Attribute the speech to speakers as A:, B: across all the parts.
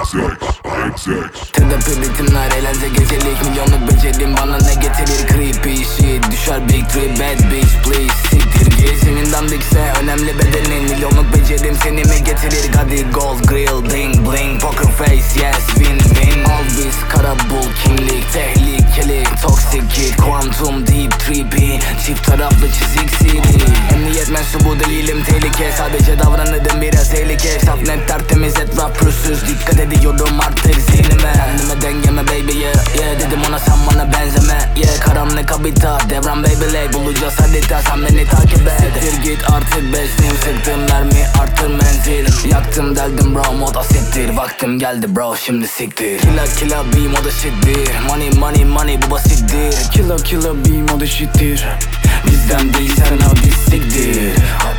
A: Terapi ritimler, eğlence gecelik. Milyonluk becerim bana ne getirir? Creepy shit, düşer big trip. Bad bitch please, siktir git. Senin dandikse önemli bedenin. Milyonluk becerim seni mi getirir? Hadi gold grill, bling bling, poker face, yes win win. Always kara bul kimlik, tehlikeli, toxic kid, quantum deep trippy, çift taraflı çizik siri. Emniyet mensubu değilim, tehlike, sadece davranırım biraz tehlike. Saf net tertemiz, etraf pürsüz, dikkat ediyorum artık zihnime. Kendime dengeme baby yeah dedim ona sen bana benzeme. Yeah karanlık habitat, devran Beyblade, bulacağız harita, sen beni takip et. Siktir git artık beslim, sıktım mermi artır menzil. Yaktım deldim bro, moda siktir, vaktim geldi bro şimdi siktir. Killa beam o da shittir, money money bu basittir. Killa beam o da shittir, bizden değil sen hadi siktir.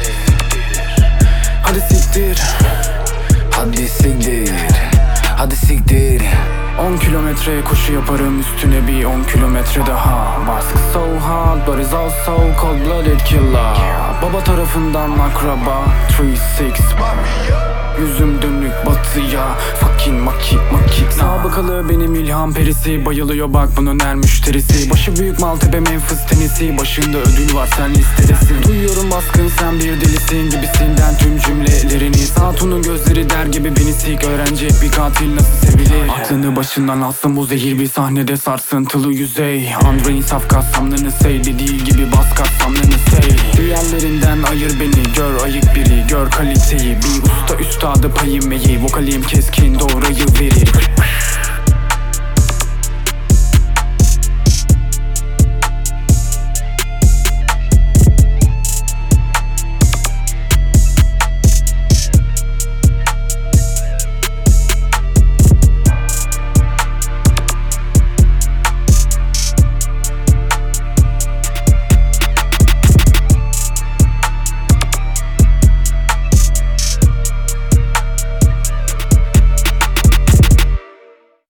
A: Hadi siktir, hadi siktir, hadi siktir.
B: 10 kilometre koşu yaparım, üstüne bir 10 kilometre daha. Baskı so hard but it's also cold blooded killer. Baba tarafından akraba 3-6. Yüzüm dönük batıya, fucking maki. Sabıkalı benim ilham perisi, bayılıyor bak bunun her müşterisi. Başı büyük Maltepe Memphis tenisi, başında ödül var sen listedesin. Duyuyorum baskın sen bir delisin gibisinden tüm cümlelerini. Hatunun gözleri der gibi beni sik, öğrenci bir katil nasıl sevilir. Aklını başından alsın bu zehir, bir sahnede sarsıntılı yüzey. Andre'in safka samlını say, dediği gibi bas kas samlını say. Diğerlerinden ayır beni, gör ayık biri, gör kaliteyi. Bir usta üstadı payım eği, vokalim keskin doğrayı verir.